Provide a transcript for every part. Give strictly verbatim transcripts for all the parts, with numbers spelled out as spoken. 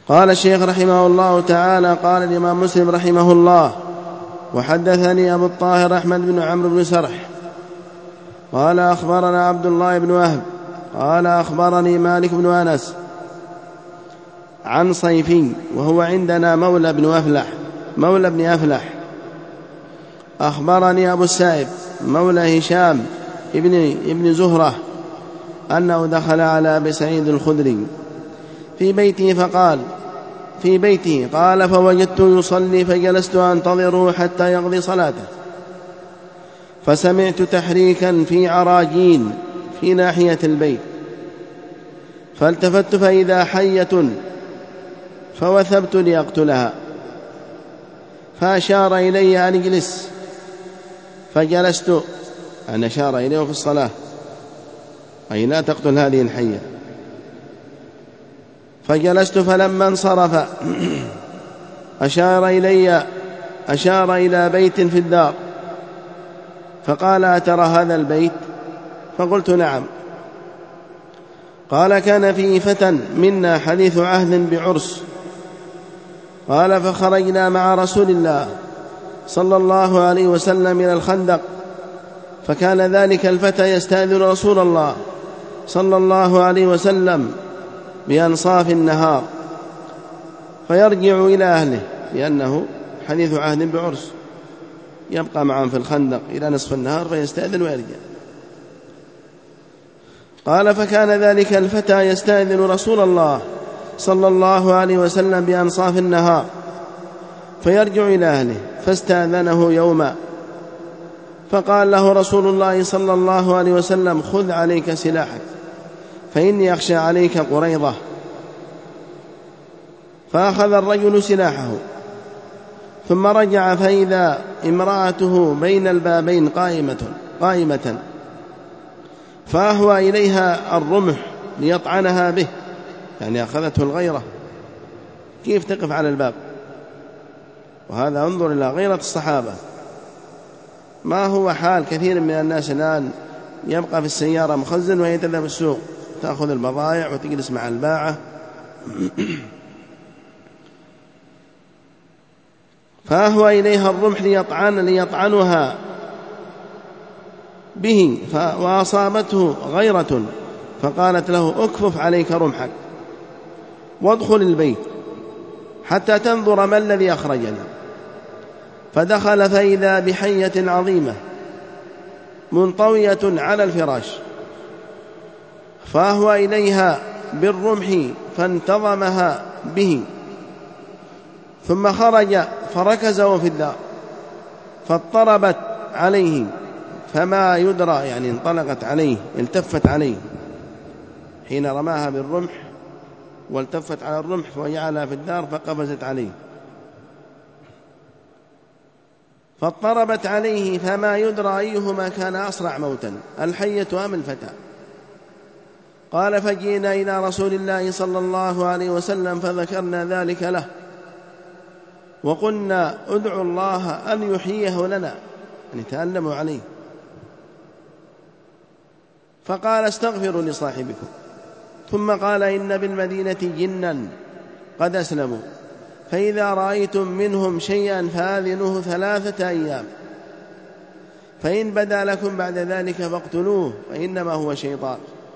قال الشيخ رحمه الله تعالى: قال الإمام مسلم رحمه الله: وحدثني أبو الطاهر أحمد بن عمرو بن سرح قال أخبرنا عبد الله بن وهب قال أخبرني مالك بن أنس عن صيفي وهو عندنا مولى بن أفلح مولى بن أفلح أخبرني أبو السائب مولى هشام ابن, ابن زهرة أنه دخل على أبي سعيد الخدري في بيته فقال في بيته قال فوجدته يصلي فجلست أنتظره حتى يقضي صلاته، فسمعت تحريكا في عراجين في ناحية البيت، فالتفت فإذا حية فوثبت لأقتلها، فأشار إلي أن اجلس فجلست، أن أشار إليه في الصلاة أي لا تقتل هذه الحية، فجلست فلما انصرف أشار إلي أشار إلى بيت في الدار فقال أترى هذا البيت؟ فقلت نعم. قال كان فيه فتى منا حديث عهد بعرس، قال فخرجنا مع رسول الله صلى الله عليه وسلم إلى الخندق، فكان ذلك الفتى يستأذن رسول الله صلى الله عليه وسلم بأنصاف النهار فيرجع إلى أهله، لأنه حديث عهد بعرس، يبقى معهم في الخندق إلى نصف النهار فيستأذن ويرجع. قال فكان ذلك الفتى يستأذن رسول الله صلى الله عليه وسلم بأنصاف النهار فيرجع إلى أهله، فاستأذنه يوما فقال له رسول الله صلى الله عليه وسلم: خذ عليك سلاحك فإني أخشى عليك قريضة. فأخذ الرجل سلاحه ثم رجع فإذا امرأته بين البابين قائمة قائمة فأهوى إليها الرمح ليطعنها به، يعني أخذته الغيرة، كيف تقف على الباب؟ وهذا انظر إلى غيرة الصحابة، ما هو حال كثير من الناس الآن يبقى في السيارة مخزن وهي تذهب السوق تأخذ البضائع وتجلس مع الباعة فأهوى إليها الرمح ليطعن ليطعنها به، وأصابته غيرة فقالت له: اكفف عليك رمحك وادخل البيت حتى تنظر ما الذي أخرجنا. فدخل فإذا بحية عظيمة منطوية على الفراش، فأهوى إليها بالرمح فانتظمها به، ثم خرج فركزه في الدار فاضطربت عليه فما يدرى، يعني انطلقت عليه التفت عليه حين رماها بالرمح والتفت على الرمح وجعلها في الدار فقفزت عليه، فاضطربت عليه فما يدرى أيهما كان أسرع موتا، الحية أم الفتى. قال فجئنا إلى رسول الله صلى الله عليه وسلم فذكرنا ذلك له وقلنا: ادعوا الله أن يحييه لنا، يعني تألموا عليه. فقال: استغفروا لصاحبكم. ثم قال: إن بالمدينة جنا قد أسلموا، فإذا رأيتم منهم شيئا فآذنوه ثلاثة أيام، فإن بدا لكم بعد ذلك فاقتلوه فإنما هو شيطان.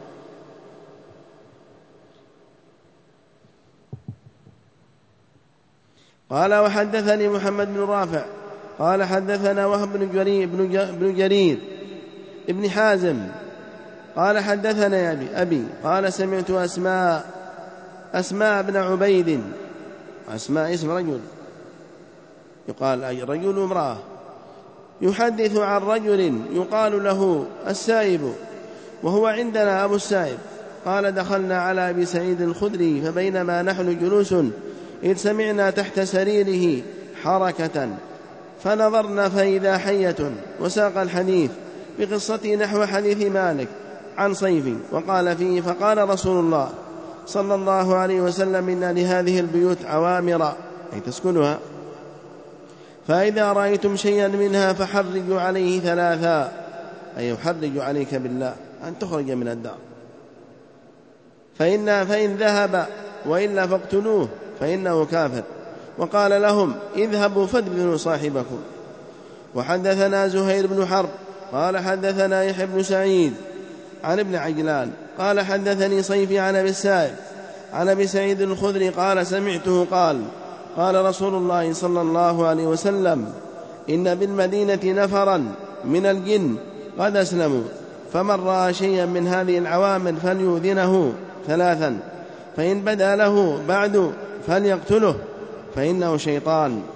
قال وحدثني محمد بن رافع قال حدثنا وهب بن جرير بن جرير ابن حازم قال حدثنا أبي, أبي قال سمعت أسماء أسماء بن عبيد، أسماء اسم رجل يقال أي رجل امرأة، يحدث عن رجل يقال له السائب وهو عندنا أبو السائب، قال دخلنا على أبي سعيد الخدري فبينما نحن جلوس إذ سمعنا تحت سريره حركة فنظرنا فإذا حية، وساق الحديث بقصته نحو حديث مالك عن صيفي وقال فيه: فقال رسول الله صلى الله عليه وسلم: إن لهذه البيوت عوامر أي تسكنها، فإذا رأيتم شيئا منها فحرجوا عليه ثلاثا، أي يحرج عليك بالله أن تخرج من الدار، فإن, فإن ذهب وإلا فاقتلوه فإنه كافر. وقال لهم اذهبوا فادفنوا صاحبكم. وحدثنا زهير بن حرب قال حدثنا يحيى بن سعيد عن ابن عجلان قال حدثني صيفي عن أبي السائب عن أبي سعيد الخدري قال سمعته قال قال رسول الله صلى الله عليه وسلم إن بالمدينة نفرا من الجن قد أسلموا، فمن رأى شيئا من هذه العوامر فليؤذنه ثلاثا، فإن بدا له بعد فليقتله فإنه شيطان.